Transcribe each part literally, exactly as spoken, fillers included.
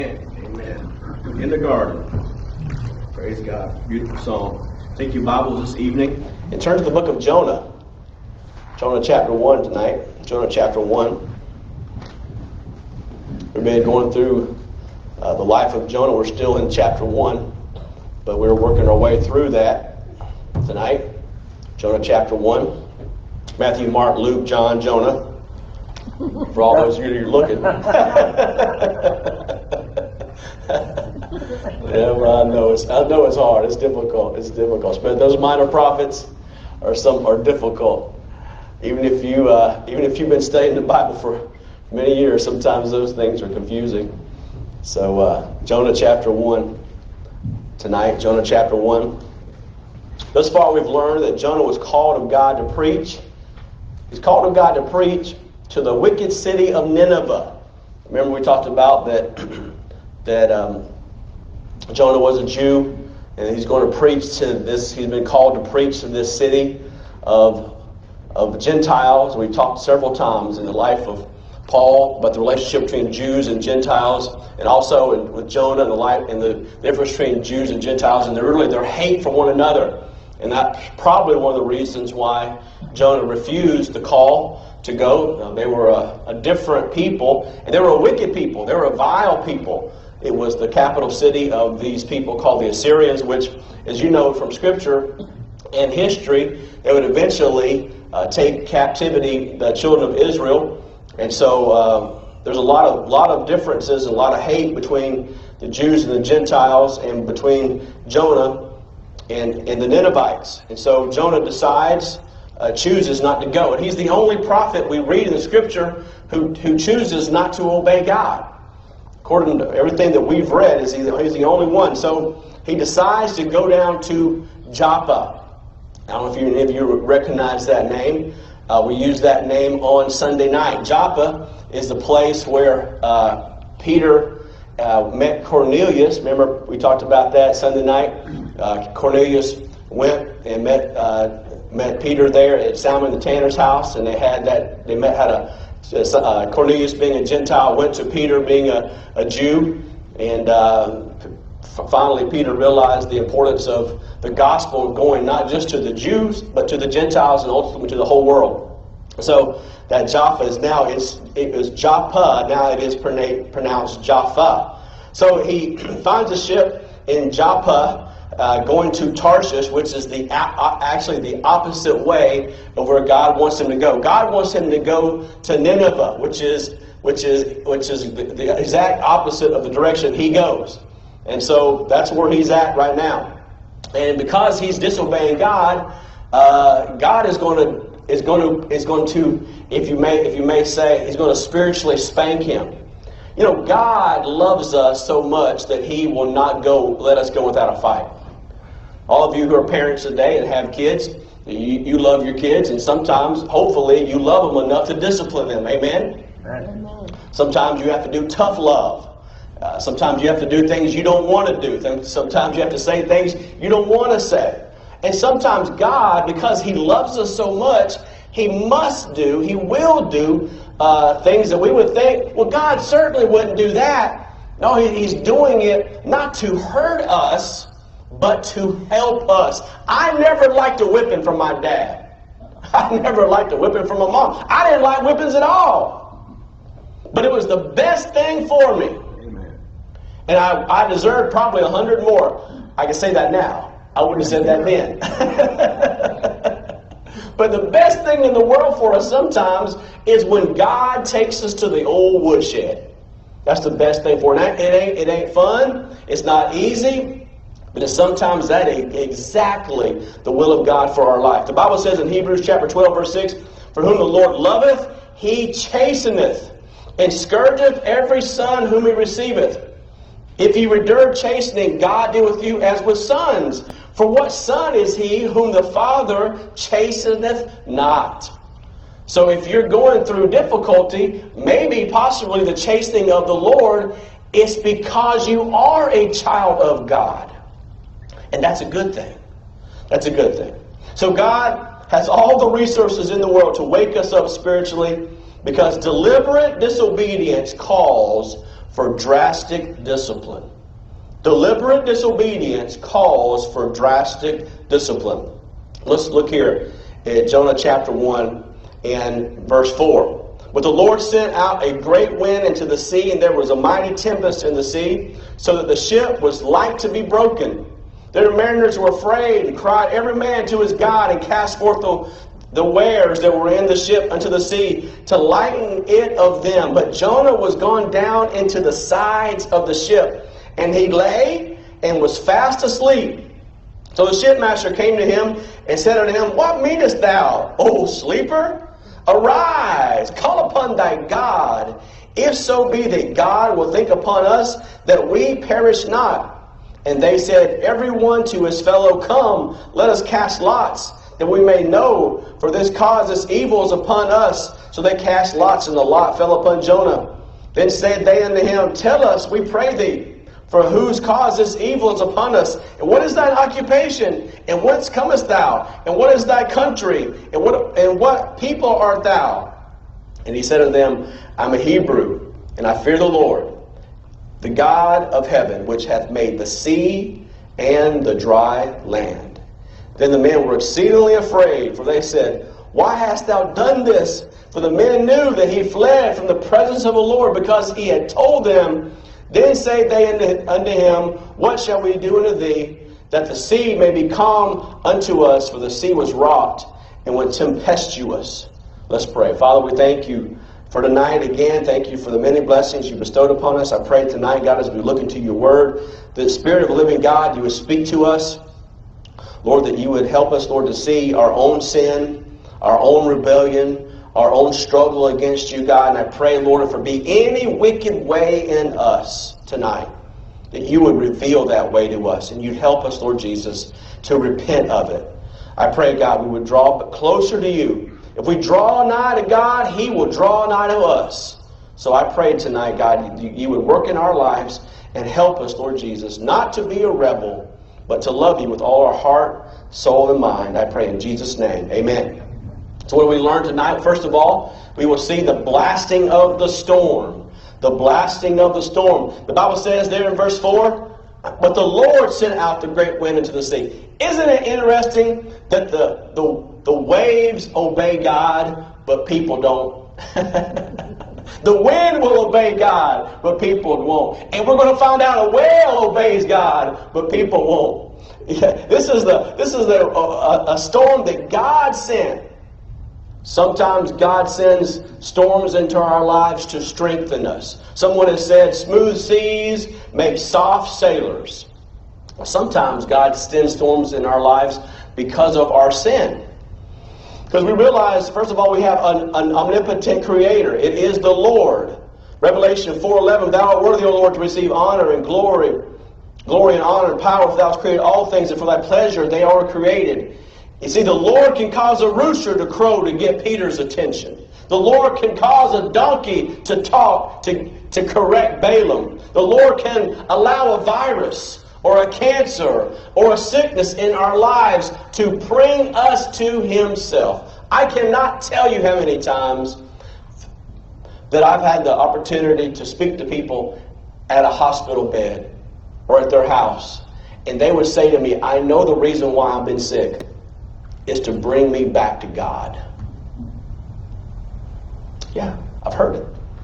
Amen. In the garden. Praise God. Beautiful song. Take your Bibles this evening and turn to the book of Jonah. Jonah chapter one tonight. Jonah chapter one. We've been going through uh, the life of Jonah. We're still in chapter one, but we're working our way through that tonight. Jonah chapter one. Matthew, Mark, Luke, John, Jonah. For all those of you who are looking. Yeah, well, I know it's I know it's hard. It's difficult. It's difficult. But those minor prophets are some are difficult. Even if you uh, even if you've been studying the Bible for many years, sometimes those things are confusing. So uh, Jonah chapter one tonight. Jonah chapter one. Thus far, we've learned that Jonah was called of God to preach. He's called of God to preach to the wicked city of Nineveh. Remember, we talked about that. that um, Jonah was a Jew, and he's going to preach to this. He's been called to preach to this city of of Gentiles. We've talked several times in the life of Paul about the relationship between Jews and Gentiles, and also in, with Jonah and the life and the difference between Jews and Gentiles, and they're really their hate for one another. And that's probably one of the reasons why Jonah refused the call to go. Now, they were a, a different people, and they were a wicked people. They were a vile people. It was the capital city of these people called the Assyrians, which, as you know from Scripture and history, they would eventually uh, take captivity the children of Israel. And so uh, there's a lot of lot of differences, a lot of hate between the Jews and the Gentiles, and between Jonah and, and the Ninevites. And so Jonah decides, uh, chooses not to go. And he's the only prophet we read in the Scripture who, who chooses not to obey God. According to everything that we've read, is he's the only one. So he decides to go down to Joppa. I don't know if you, any of you recognize that name. Uh, we use that name on Sunday night. Joppa is the place where uh, Peter uh, met Cornelius. Remember, we talked about that Sunday night. Uh, Cornelius went and met uh, met Peter there at Simon the tanner's house, and they had that. They met had a. Uh, Cornelius, being a Gentile, went to Peter, being a, a Jew, and uh, f- finally Peter realized the importance of the gospel going not just to the Jews, but to the Gentiles and ultimately to the whole world. So that Joppa is now, it's, it was Joppa, now it is pronounced Jaffa. So he finds a ship in Joppa, Uh, going to Tarshish, which is the uh, actually the opposite way of where God wants him to go. God wants him to go to Nineveh, which is which is which is the, the exact opposite of the direction he goes. And so that's where he's at right now. And because he's disobeying God, uh, God is going to is going to is going to if you may if you may say he's going to spiritually spank him. You know, God loves us so much that he will not go let us go without a fight. All of you who are parents today and have kids, you, you love your kids, and sometimes, hopefully, you love them enough to discipline them. Amen? Amen. Sometimes you have to do tough love. Uh, sometimes you have to do things you don't want to do. Sometimes you have to say things you don't want to say. And sometimes God, because he loves us so much, he must do, he will do uh, things that we would think, well, God certainly wouldn't do that. No, he, he's doing it not to hurt us, but to help us. I never liked a whipping from my dad. I never liked a whipping from my mom. I didn't like whippings at all. But it was the best thing for me. Amen. And I, I deserved probably a hundred more. I can say that now. I wouldn't have said that then. But the best thing in the world for us sometimes is when God takes us to the old woodshed. That's the best thing for us. It ain't, it ain't fun. It's not easy. But it's sometimes that is exactly the will of God for our life. The Bible says in Hebrews chapter twelve, verse six, "For whom the Lord loveth, he chasteneth, and scourgeth every son whom he receiveth. If ye endure chastening, God dealeth with you as with sons. For what son is he whom the Father chasteneth not?" So if you're going through difficulty, maybe possibly the chastening of the Lord, it's because you are a child of God. And that's a good thing. That's a good thing. So God has all the resources in the world to wake us up spiritually, because deliberate disobedience calls for drastic discipline. Deliberate disobedience calls for drastic discipline. Let's look here at Jonah chapter one and verse four. But the Lord sent out a great wind into the sea, and there was a mighty tempest in the sea, so that the ship was like to be broken. The mariners were afraid and cried every man to his God, and cast forth the, the wares that were in the ship unto the sea to lighten it of them. But Jonah was gone down into the sides of the ship, and he lay and was fast asleep. So the shipmaster came to him and said unto him, What meanest thou, O sleeper? Arise, call upon thy God, if so be that God will think upon us, that we perish not. And they said, Every one to his fellow, Come, let us cast lots, that we may know, for this cause this evil is upon us. So they cast lots, and the lot fell upon Jonah. Then said they unto him, Tell us, we pray thee, for whose cause this evil is upon us? And what is thine occupation? And whence comest thou? And what is thy country? And what and what people art thou? And he said unto them, I'm a Hebrew, and I fear the Lord, the God of heaven, which hath made the sea and the dry land. Then the men were exceedingly afraid, for they said, Why hast thou done this? For the men knew that he fled from the presence of the Lord, because he had told them. Then say they unto, unto him, What shall we do unto thee, that the sea may be calm unto us? For the sea was wrought and went tempestuous. Let's pray. Father, we thank you for tonight again. Thank you for the many blessings you bestowed upon us. I pray tonight, God, as we look into your word, the Spirit of the living God, you would speak to us. Lord, that you would help us, Lord, to see our own sin, our own rebellion, our own struggle against you, God. And I pray, Lord, if there be any wicked way in us tonight, that you would reveal that way to us, and you'd help us, Lord Jesus, to repent of it. I pray, God, we would draw closer to you. If we draw nigh to God, he will draw nigh to us. So I pray tonight, God, you, you would work in our lives and help us, Lord Jesus, not to be a rebel, but to love you with all our heart, soul, and mind. I pray in Jesus' name. Amen. So what do we learn tonight? First of all, we will see the blasting of the storm. The blasting of the storm. The Bible says there in verse four, But the Lord sent out the great wind into the sea. Isn't it interesting that the, the, the waves obey God, but people don't? The wind will obey God, but people won't. And we're going to find out a whale obeys God, but people won't. Yeah, this is the this is the, a, a storm that God sent. Sometimes God sends storms into our lives to strengthen us. Someone has said, smooth seas make soft sailors. Sometimes God sends storms in our lives because of our sin. Because we realize, first of all, we have an, an omnipotent creator. It is the Lord. Revelation four eleven, Thou art worthy, O Lord, to receive honor and glory, glory and honor and power, for thou hast created all things, and for thy pleasure they are created. You see, the Lord can cause a rooster to crow to get Peter's attention. The Lord can cause a donkey to talk to, to correct Balaam. The Lord can allow a virus or a cancer or a sickness in our lives to bring us to himself. I cannot tell you how many times that I've had the opportunity to speak to people at a hospital bed or at their house. And they would say to me, I know the reason why I've been sick is to bring me back to God. Yeah, I've heard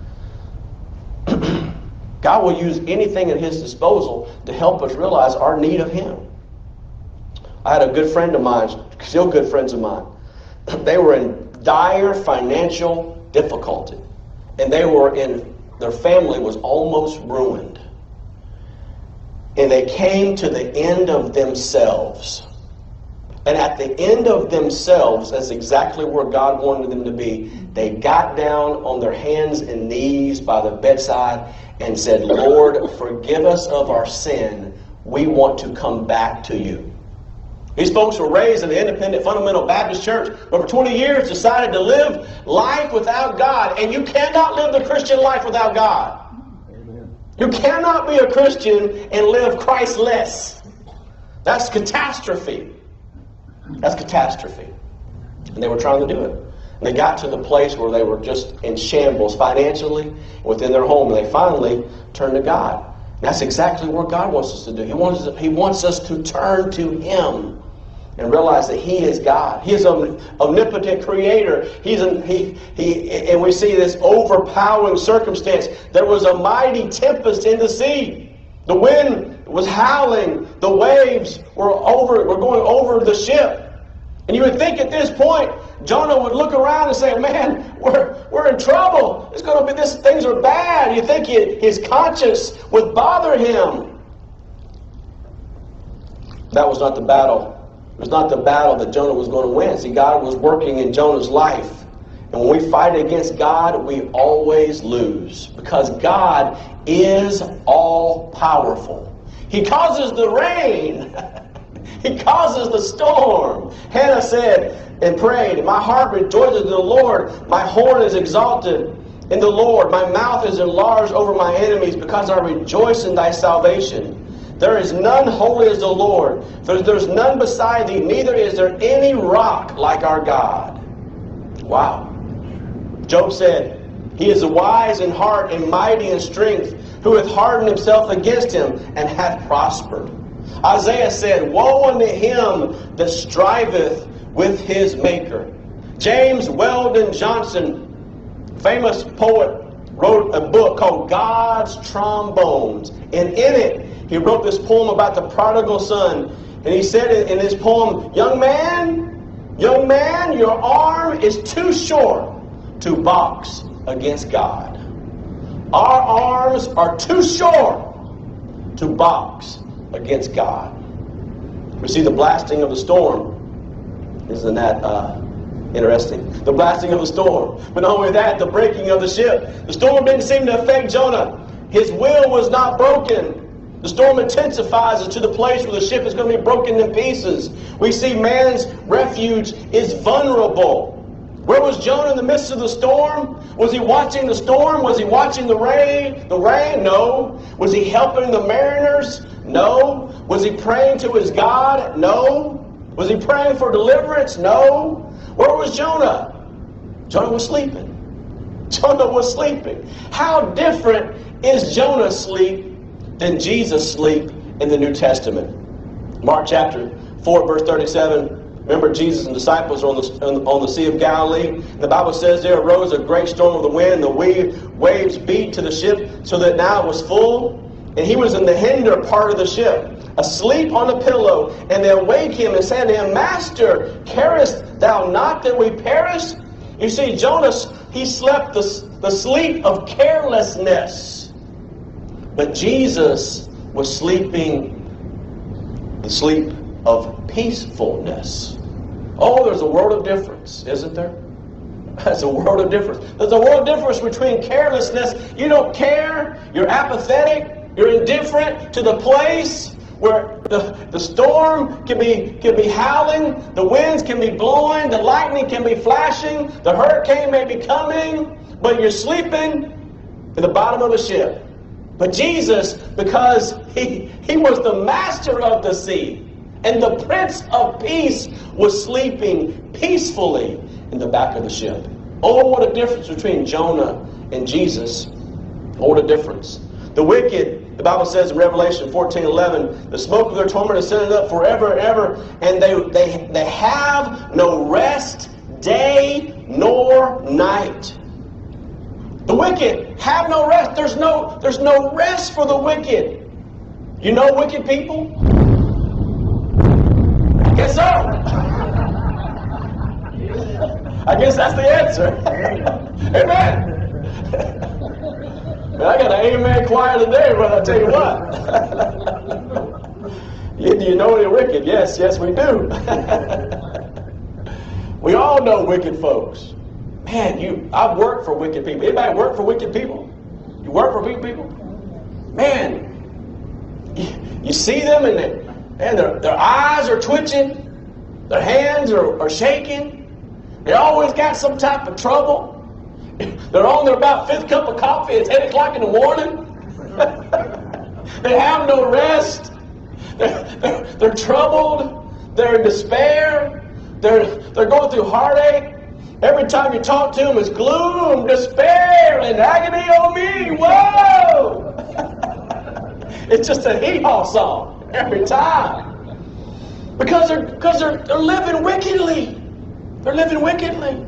it. God will use anything at his disposal to help us realize our need of him. I had a good friend of mine, still good friends of mine. They were in dire financial difficulty. And they were in, their family was almost ruined. And they came to the end of themselves. And at the end of themselves, that's exactly where God wanted them to be. They got down on their hands and knees by the bedside and said, Lord, forgive us of our sin. We want to come back to you. These folks were raised in the Independent Fundamental Baptist Church, but for twenty years decided to live life without God. And you cannot live the Christian life without God. Amen. You cannot be a Christian and live Christless. That's catastrophe. That's catastrophe. And they were trying to do it. And they got to the place where they were just in shambles financially within their home. And they finally turned to God. And that's exactly what God wants us to do. He wants us, He wants us to turn to Him and realize that He is God. He is an omnipotent creator. He's an, he, he, and we see this overpowering circumstance. There was a mighty tempest in the sea. The wind was howling. The waves were over, were going over the ship. And you would think at this point, Jonah would look around and say, man, we're, we're in trouble. It's going to be this, things are bad. You think he, his conscience would bother him. That was not the battle. It was not the battle that Jonah was going to win. See, God was working in Jonah's life. And when we fight against God, we always lose. Because God is all-powerful. He causes the rain. He causes the storm. Hannah said and prayed, my heart rejoices in the Lord. My horn is exalted in the Lord. My mouth is enlarged over my enemies because I rejoice in thy salvation. There is none holy as the Lord. For there's none beside thee, neither is there any rock like our God. Wow. Job said, he is wise in heart and mighty in strength, who hath hardened himself against him and hath prospered. Isaiah said, woe unto him that striveth with his maker. James Weldon Johnson, famous poet, wrote a book called God's Trombones. And in it, he wrote this poem about the prodigal son. And he said in his poem, young man, young man, your arm is too short to box against God. Our arms are too short to box against God. We see the blasting of the storm. Isn't that uh, interesting? The blasting of the storm. But not only that, the breaking of the ship. The storm didn't seem to affect Jonah. His will was not broken. The storm intensifies to the place where the ship is going to be broken in pieces. We see man's refuge is vulnerable. Where was Jonah in the midst of the storm? Was he watching the storm? Was he watching the rain? The rain? No. Was he helping the mariners? No. Was he praying to his God? No. Was he praying for deliverance? No. Where was Jonah? Jonah was sleeping. Jonah was sleeping. How different is Jonah's sleep than Jesus' sleep in the New Testament? Mark chapter four, verse thirty-seven. Remember, Jesus and disciples are on the, on the Sea of Galilee. The Bible says there arose a great storm of the wind, and the waves beat to the ship so that now it was full. And he was in the hinder part of the ship, asleep on a pillow. And they awake him and said to him, Master, carest thou not that we perish? You see, Jonah, he slept the, the sleep of carelessness. But Jesus was sleeping the sleep of peacefulness. Oh, there's a world of difference, isn't there? There's a world of difference. There's a world of difference between carelessness. You don't care. You're apathetic. You're indifferent to the place where the, the storm can be, can be howling. The winds can be blowing. The lightning can be flashing. The hurricane may be coming. But you're sleeping in the bottom of the ship. But Jesus, because he, he was the master of the sea, and the Prince of Peace was sleeping peacefully in the back of the ship. Oh, what a difference between Jonah and Jesus. Oh, what a difference. The wicked, the Bible says in Revelation fourteen eleven, the smoke of their torment is ascended up forever and ever, and they, they, they have no rest day nor night. The wicked have no rest. There's no, there's no rest for the wicked. You know wicked people? I guess so. I guess that's the answer. Amen. Man, I got an amen choir today, but I tell you what. you, do you know any wicked? Yes, yes, we do. We all know wicked folks. Man, you, I've worked for wicked people. Anybody work for wicked people? You work for wicked people? Man, you, you see them and, they, and their, their eyes are twitching. Their hands are, are shaking. They always got some type of trouble. They're on their about fifth cup of coffee. It's eight o'clock in the morning. They have no rest. They're, they're, they're troubled. They're in despair. They're, they're going through heartache. Every time you talk to them, it's gloom, despair, and agony on me. Whoa! It's just a hee-haw song every time. Because they're, because they're, they're living wickedly. They're living wickedly.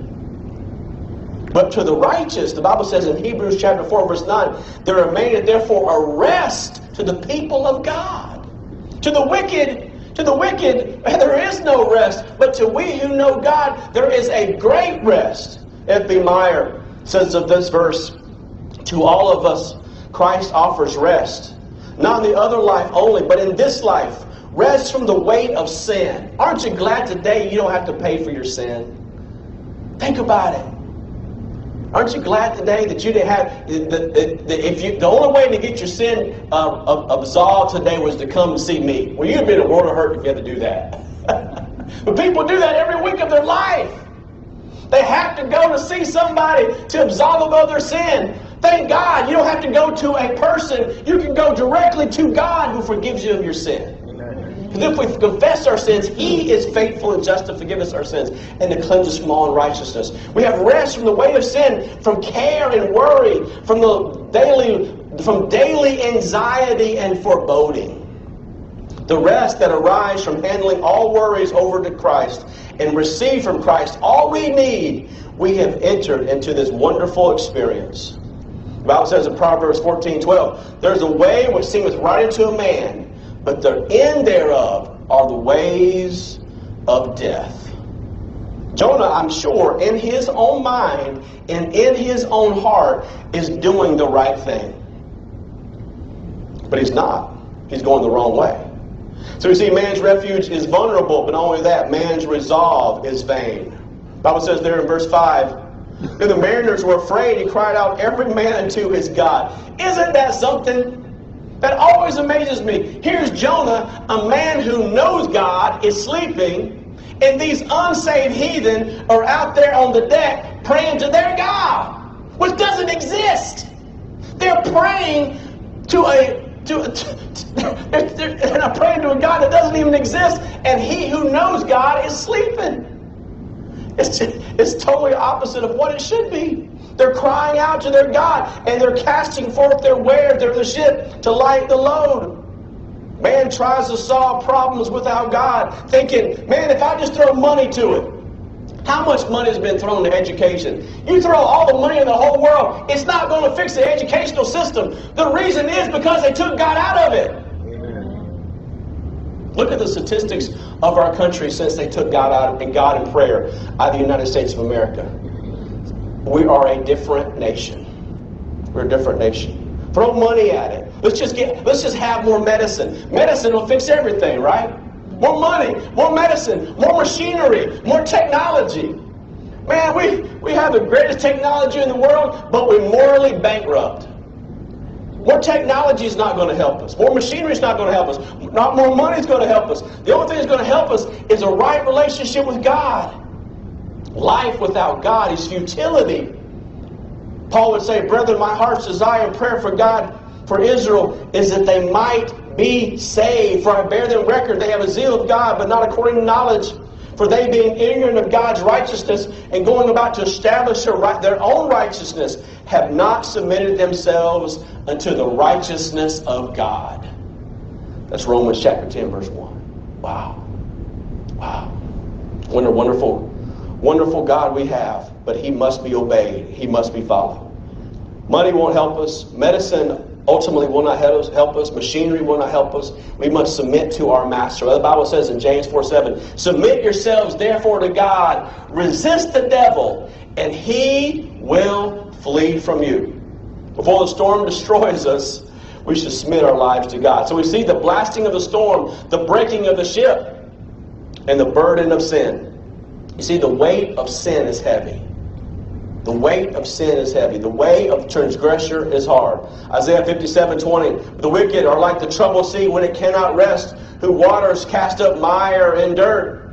But to the righteous, the Bible says in Hebrews chapter four, verse nine, there remaineth therefore a rest to the people of God. To the wicked, to the wicked, there is no rest. But to we who know God, there is a great rest. F B Meyer says of this verse, to all of us, Christ offers rest. Not in the other life only, but in this life. Rest from the weight of sin. Aren't you glad today you don't have to pay for your sin? Think about it. Aren't you glad today that you didn't have, the, the, the, if you, the only way to get your sin uh, absolved today was to come and see me? Well, you'd have been in a world of hurt if you had to do that. But people do that every week of their life. They have to go to see somebody to absolve them of their sin. Thank God you don't have to go to a person. You can go directly to God who forgives you of your sin. Because if we confess our sins, He is faithful and just to forgive us our sins and to cleanse us from all unrighteousness. We have rest from the weight of sin, from care and worry, from the daily, from daily anxiety and foreboding. The rest that arises from handling all worries over to Christ and receive from Christ all we need, we have entered into this wonderful experience. The Bible says in Proverbs fourteen twelve, there's a way which seemeth right unto a man, but the end thereof are the ways of death. Jonah, I'm sure, in his own mind and in his own heart, is doing the right thing. But he's not. He's going the wrong way. So you see, man's refuge is vulnerable, but not only that, man's resolve is vain. The Bible says there in verse five, then the mariners were afraid and cried out, every man unto his God. Isn't that something? That always amazes me. Here's Jonah, a man who knows God, is sleeping, and these unsaved heathen are out there on the deck praying to their God, which doesn't exist. They're praying to a to, to they're, they're not praying to a God that doesn't even exist, and he who knows God is sleeping. It's just, it's totally opposite of what it should be. They're crying out to their God, and they're casting forth their wares, their the ship, to light the load. Man tries to solve problems without God, thinking, man, if I just throw money to it. How much money has been thrown to education? You throw all the money in the whole world, it's not going to fix the educational system. The reason is because they took God out of it. Amen. Look at the statistics of our country since they took God out and God in prayer out of the United States of America. We are a different nation. We're a different nation. Throw money at it. Let's just get. Let's just have more medicine. Medicine will fix everything, right? More money, more medicine, more machinery, more technology. Man, we, we have the greatest technology in the world, but we're morally bankrupt. More technology is not going to help us. More machinery is not going to help us. Not more money is going to help us. The only thing that's going to help us is a right relationship with God. Life without God is futility. Paul would say, brethren, my heart's desire and prayer for God, for Israel, is that they might be saved. For I bear them record, they have a zeal of God, but not according to knowledge. For they, being ignorant of God's righteousness and going about to establish their, right, their own righteousness, have not submitted themselves unto the righteousness of God. That's Romans chapter ten, verse one. Wow. Wow. What a wonderful, wonderful God we have, but He must be obeyed. He must be followed. Money won't help us. Medicine ultimately will not help us. Machinery will not help us. We must submit to our master. The Bible says in James four seven, submit yourselves therefore to God. Resist the devil, and he will flee from you. Before the storm destroys us, we should submit our lives to God. So we see the blasting of the storm, the breaking of the ship, and the burden of sin. You see, the weight of sin is heavy. The weight of sin is heavy. The way of transgressor is hard. Isaiah fifty-seven twenty, the wicked are like the troubled sea when it cannot rest, whose waters cast up mire and dirt.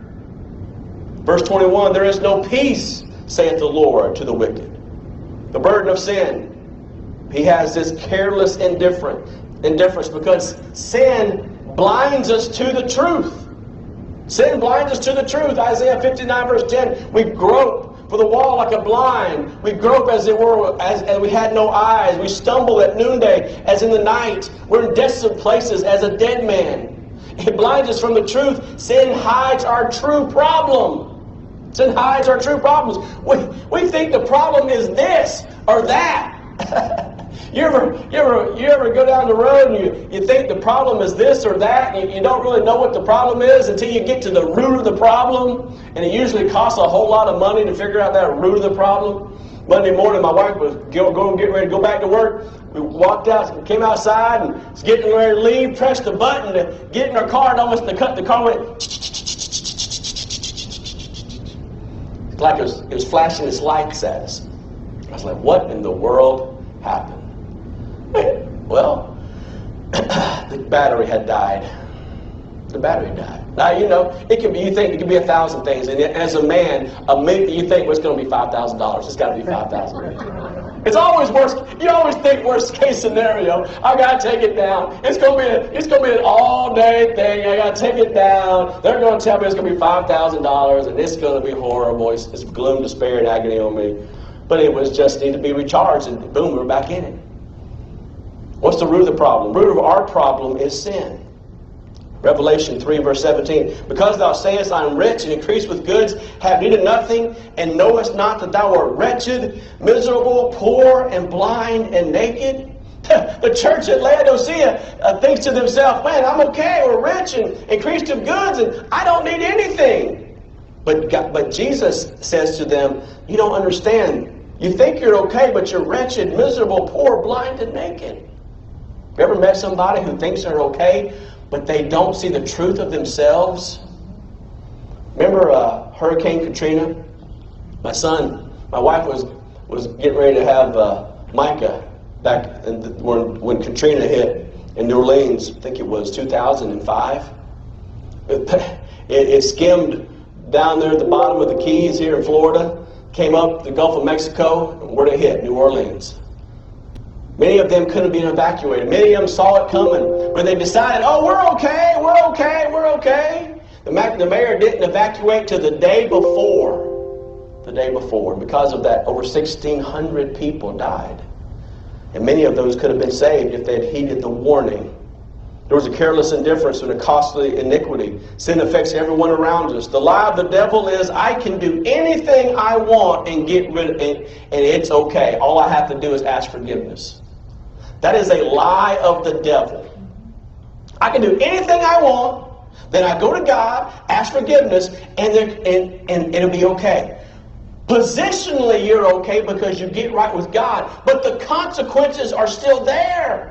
Verse twenty-one, there is no peace, saith the Lord, to the wicked. The burden of sin. He has this careless indifference, indifference because sin blinds us to the truth. Sin blinds us to the truth. Isaiah fifty-nine verse ten, we grope for the wall like a blind. We grope as it were, as, as we had no eyes. We stumble at noonday as in the night. We're in desolate places as a dead man. It blinds us from the truth. Sin hides our true problem. Sin hides our true problems. We, we think the problem is this or that. You ever, you ever, you ever go down the road and you, you think the problem is this or that, and you, you don't really know what the problem is until you get to the root of the problem, and it usually costs a whole lot of money to figure out that root of the problem. Monday morning, my wife was going to get ready to go back to work. We walked out, came outside, and was getting ready to leave, pressed the button to get in our car, and almost the, cut, the car went like it was, it was flashing its lights at us. I was like, what in the world happened? Well, the battery had died. The battery died. Now, you know, it can be, you think it can be a thousand things. And as a man, a million, you think, well, it's going to be five thousand dollars. It's got to be five thousand dollars. It's always worst. You always think worst case scenario. I got to take it down. It's going to be a, it's going to be an all day thing. I got to take it down. They're going to tell me it's going to be five thousand dollars and it's going to be horrible. It's, it's gloom, despair, and agony on me. But it was just need to be recharged, and boom, we're back in it. What's the root of the problem? The root of our problem is sin. Revelation three, verse seventeen. Because thou sayest, I am rich and increase with goods, have need of nothing, and knowest not that thou art wretched, miserable, poor, and blind, and naked. The church at Laodicea uh, thinks to themselves, man, I'm okay, we're rich and increased of goods, and I don't need anything. But, God, but Jesus says to them, you don't understand. You think you're okay, but you're wretched, miserable, poor, blind, and naked. You ever met somebody who thinks they're okay, but they don't see the truth of themselves? Remember uh, Hurricane Katrina? My son, my wife was was getting ready to have uh, Micah back in the, when, when Katrina hit in New Orleans. I think it was two thousand five. It, it, it skimmed down there at the bottom of the Keys here in Florida, came up the Gulf of Mexico, and where it hit, New Orleans. Many of them couldn't have been evacuated. Many of them saw it coming, but they decided, oh, we're okay, we're okay, we're okay. The, the mayor didn't evacuate till the day before. The day before. And because of that, over sixteen hundred people died. And many of those could have been saved if they had heeded the warning. There was a careless indifference and a costly iniquity. Sin affects everyone around us. The lie of the devil is, I can do anything I want and get rid of it, and it's okay. All I have to do is ask forgiveness. That is a lie of the devil. I can do anything I want, then I go to God, ask forgiveness, and, and, and it'll be okay. Positionally, you're okay because you get right with God, but the consequences are still there.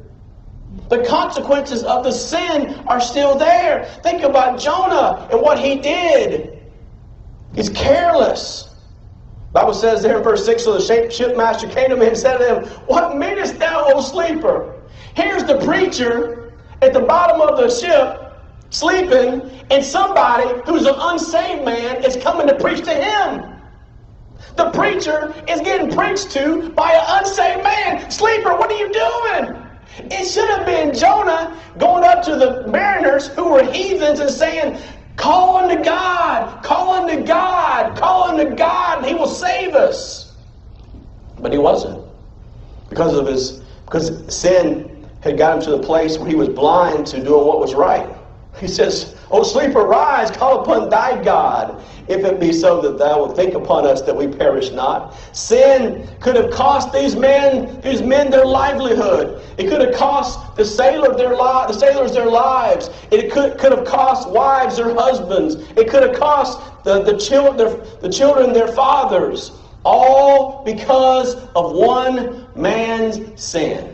The consequences of the sin are still there. Think about Jonah and what he did. He's careless. The Bible says there in verse six, so the shipmaster came to me and said to him, what meanest thou, O sleeper? Here's the preacher at the bottom of the ship sleeping, and somebody who's an unsaved man is coming to preach to him. The preacher is getting preached to by an unsaved man. Sleeper, what are you doing? It should have been Jonah going up to the mariners who were heathens and saying, call unto God, call unto God, call unto God, and he will save us. But he wasn't. Because of his, because sin had got him to the place where he was blind to doing what was right. He says, O sleeper, rise, call upon thy God, if it be so that thou wilt think upon us that we perish not. Sin could have cost these men, these men their livelihood. It could have cost the sailor their li- the sailors their lives. It could, could have cost wives their husbands. It could have cost the, the, chil- their, the children their fathers. All because of one man's sin.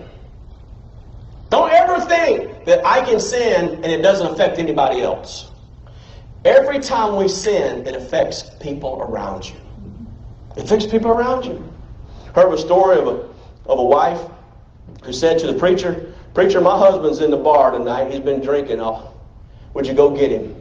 Don't ever think that I can sin and it doesn't affect anybody else. Every time we sin, it affects people around you. It affects people around you. Heard of a story of a, of a wife who said to the preacher, Preacher, my husband's in the bar tonight. He's been drinking. Oh, would you go get him?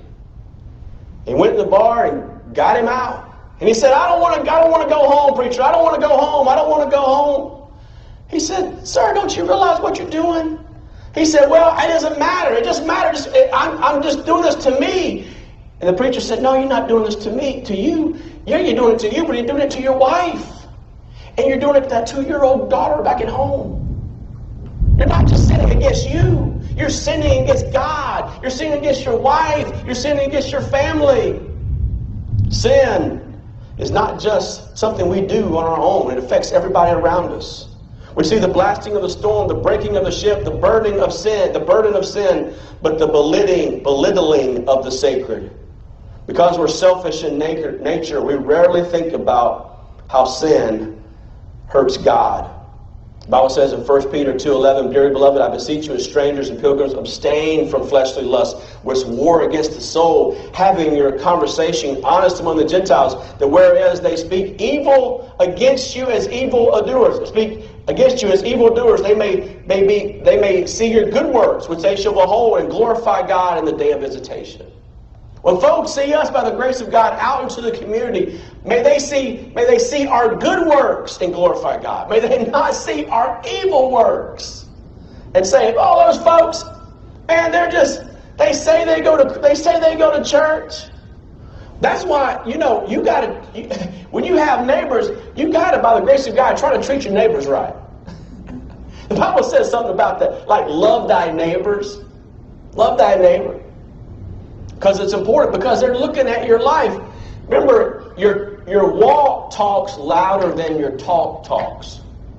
He went to the bar and got him out. And he said, I don't want to I don't want to go home, preacher. I don't want to go home. I don't want to go home. He said, sir, don't you realize what you're doing? He said, well, it doesn't matter. It doesn't matter. Just, I'm, I'm just doing this to me. And the preacher said, no, you're not doing this to me, to you. Yeah, you're doing it to you, but you're doing it to your wife. And you're doing it to that two-year-old daughter back at home. You're not just sinning against you. You're sinning against God. You're sinning against your wife. You're sinning against your family. Sin is not just something we do on our own. It affects everybody around us. We see the blasting of the storm, the breaking of the ship, the burden of sin, the burden of sin, but the belittling, belittling of the sacred. Because we're selfish in nature, we rarely think about how sin hurts God. The Bible says in First Peter two eleven, dearly beloved, I beseech you as strangers and pilgrims, abstain from fleshly lusts, which war against the soul, having your conversation honest among the Gentiles, that whereas they speak evil against you as evil doers, speak against you as evildoers, they may, may be, they may see your good works, which they shall behold and glorify God in the day of visitation. When folks see us by the grace of God out into the community, may they see, may they see our good works and glorify God. May they not see our evil works and say, "Oh, those folks, man, they're just they say they go to they say they go to church." That's why, you know, you got to you, when you have neighbors, you got to, by the grace of God, try to treat your neighbors right. The Bible says something about that, like love thy neighbors, love thy neighbor. Because it's important, because they're looking at your life. Remember, your, your walk talks louder than your talk talks.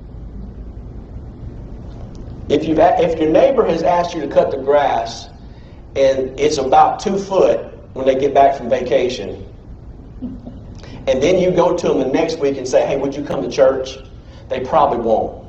If, you've, if your neighbor has asked you to cut the grass, and it's about two foot when they get back from vacation, and then you go to them the next week and say, hey, would you come to church? They probably won't.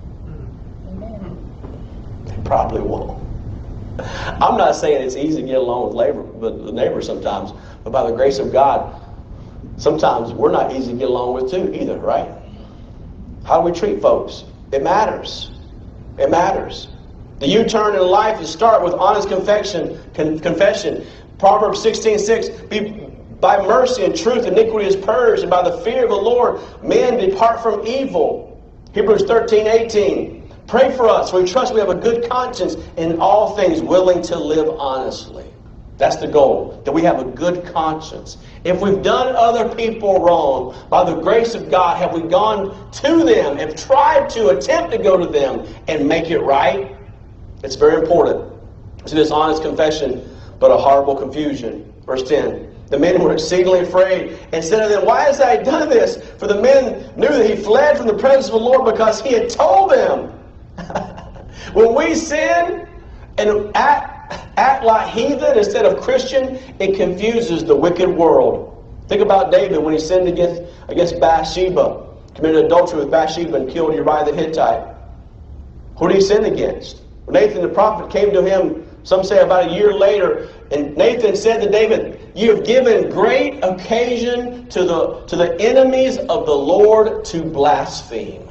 They probably won't. I'm not saying it's easy to get along with labor, but the neighbors sometimes, but by the grace of God, sometimes we're not easy to get along with too either, right? How do we treat folks? It matters. It matters. The U-turn in life is start with honest confession. Con- confession. Proverbs sixteen six, be, by mercy and truth iniquity is purged, and by the fear of the Lord men depart from evil. Hebrews thirteen eighteen. Pray for us. We trust we have a good conscience in all things, willing to live honestly. That's the goal, that we have a good conscience. If we've done other people wrong, by the grace of God, have we gone to them, have tried to attempt to go to them and make it right? It's very important. See this honest confession, but a horrible confusion. Verse ten. The men were exceedingly afraid and said to them, why has I done this? For the men knew that he fled from the presence of the Lord because he had told them. When we sin and act, act like heathen instead of Christian, it confuses the wicked world. Think about David when he sinned against, against Bathsheba, committed adultery with Bathsheba and killed Uriah the Hittite. Who did he sin against? Nathan the prophet came to him, some say about a year later, and Nathan said to David, you have given great occasion to the, to the enemies of the Lord to blaspheme.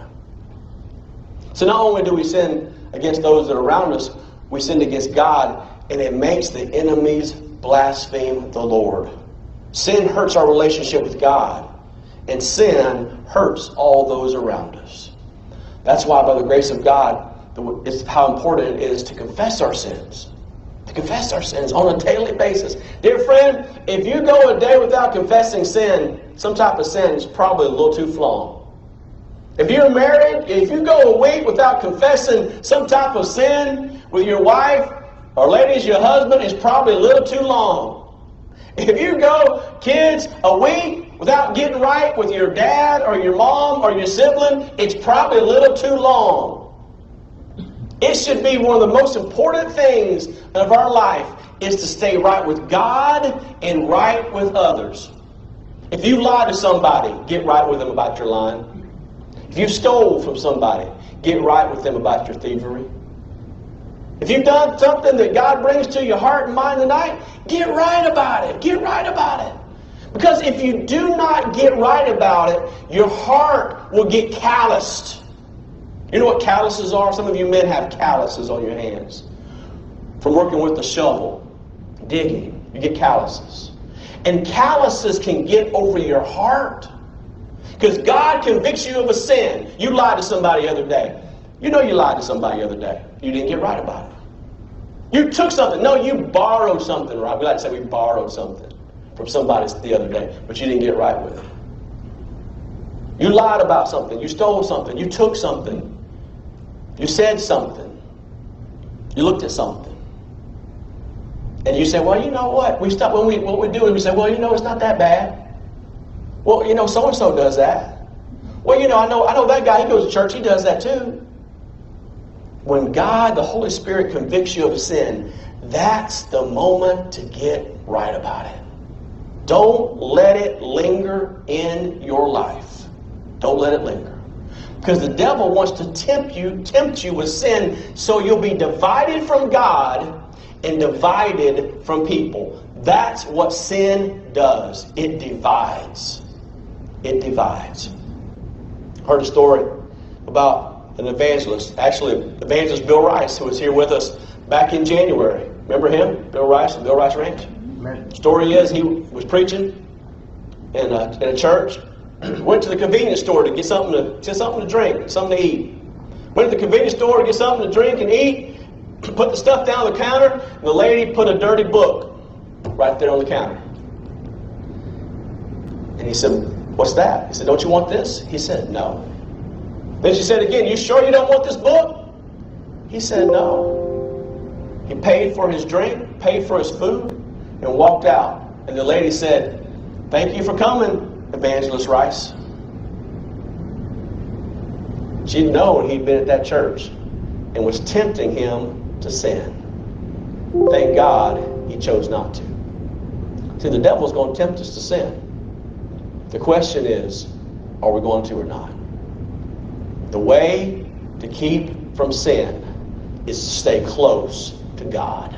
So not only do we sin against those that are around us, we sin against God, and it makes the enemies blaspheme the Lord. Sin hurts our relationship with God, and sin hurts all those around us. That's why, by the grace of God, it's how important it is to confess our sins. To confess our sins on a daily basis. Dear friend, if you go a day without confessing sin, some type of sin, is probably a little too long. If you're married, if you go a week without confessing some type of sin with your wife, or ladies, your husband, is probably a little too long. If you go, kids, a week without getting right with your dad or your mom or your sibling, it's probably a little too long. It should be one of the most important things of our life is to stay right with God and right with others. If you lie to somebody, get right with them about your lying. If you stole from somebody, get right with them about your thievery. If you've done something that God brings to your heart and mind tonight, get right about it. Get right about it. Because if you do not get right about it, your heart will get calloused. You know what calluses are? Some of you men have calluses on your hands. From working with the shovel, digging, you get calluses. And calluses can get over your heart. Because God convicts you of a sin. You lied to somebody the other day. You know you lied to somebody the other day. You didn't get right about it. You took something. No, you borrowed something, right? We like to say we borrowed something. from somebody the other day, but you didn't get right with it. You lied about something. You stole something. You took something. You said something. You looked at something. And you say, well, you know what? We stop when we what we do is we say, well, you know, it's not that bad. Well, you know, so-and-so does that. Well, you know, I know I know that guy, he goes to church, he does that too. When God, the Holy Spirit, convicts you of sin, that's the moment to get right about it. Don't let it linger in your life. Don't let it linger. Because the devil wants to tempt you, tempt you with sin so you'll be divided from God and divided from people. That's what sin does. It divides. It divides. I heard a story about an evangelist, actually evangelist Bill Rice, who was here with us back in January. Remember him? Bill Rice, Bill Rice Ranch? The story is he was preaching in a, in a church, went to the convenience store to get something to, get something to drink, something to eat. Went to the convenience store to get something to drink and eat, put the stuff down on the counter, and the lady put a dirty book right there on the counter. And he said, what's that? He said, don't you want this? He said, no. Then she said again, you sure you don't want this book? He said, no. He paid for his drink, paid for his food, and walked out. And the lady said, thank you for coming, Evangelist Rice. She'd known he'd been at that church and was tempting him to sin. Thank God he chose not to. See, the devil's going to tempt us to sin. The question is, are we going to or not? The way to keep from sin is to stay close to God.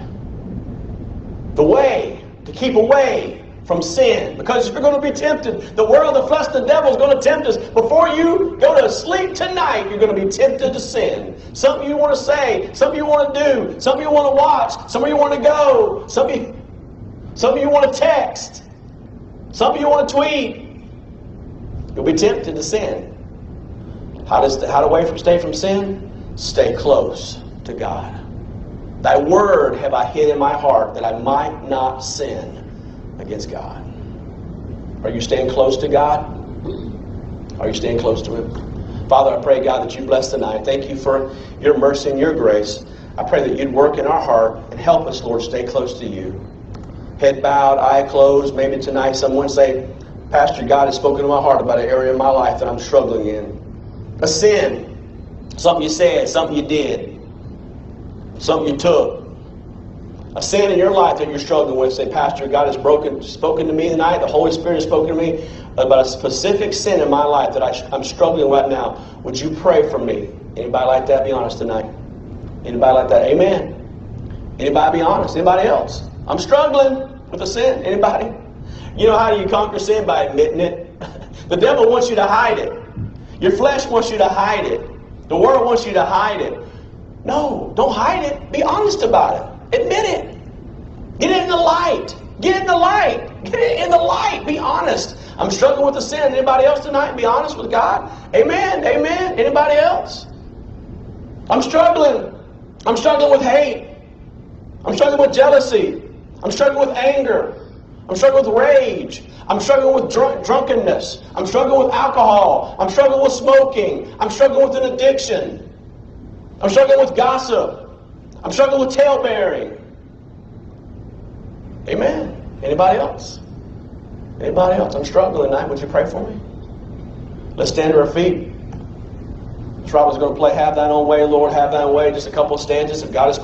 The way to keep away from sin, because if you're going to be tempted, the world, the flesh, the devil is going to tempt us. Before you go to sleep tonight, you're going to be tempted to sin. Something you want to say, something you want to do, something you want to watch, somewhere you want to go, something, something you want to text, something you want to tweet. You'll be tempted to sin. How does how to wait from stay from sin? Stay close to God. Thy word have I hid in my heart that I might not sin against God. Are you staying close to God? Are you staying close to Him? Father, I pray, God, that you bless tonight. Thank you for your mercy and your grace. I pray that you'd work in our heart and help us, Lord, stay close to you. Head bowed, eye closed. Maybe tonight someone say, Pastor, God has spoken to my heart about an area of my life that I'm struggling in. A sin. Something you said, something you did, something you took. A sin in your life that you're struggling with. Say, Pastor, God has broken, spoken to me tonight. The Holy Spirit has spoken to me about a specific sin in my life that I, I'm struggling with right now. Would you pray for me? Anybody like that? Be honest tonight. Anybody like that? Amen. Anybody be honest? Anybody else? I'm struggling with a sin. Anybody? You know how do you conquer sin? By admitting it. The devil wants you to hide it. Your flesh wants you to hide it. The world wants you to hide it. No, don't hide it. Be honest about it. Admit it. Get it in the light. Get it in the light. Get it in the light. Be honest. I'm struggling with the sin. Anybody else tonight? Be honest with God. Amen. Amen. Anybody else? I'm struggling. I'm struggling with hate. I'm struggling with jealousy. I'm struggling with anger. I'm struggling with rage. I'm struggling with drunk, drunkenness. I'm struggling with alcohol. I'm struggling with smoking. I'm struggling with an addiction. I'm struggling with gossip. I'm struggling with talebearing. Amen. Anybody else? Anybody else? I'm struggling tonight. Would you pray for me? Let's stand to our feet. Miss Robert's going to play Have Thine Own Way, Lord, Have Thine Way. Just a couple of stanzas. If God has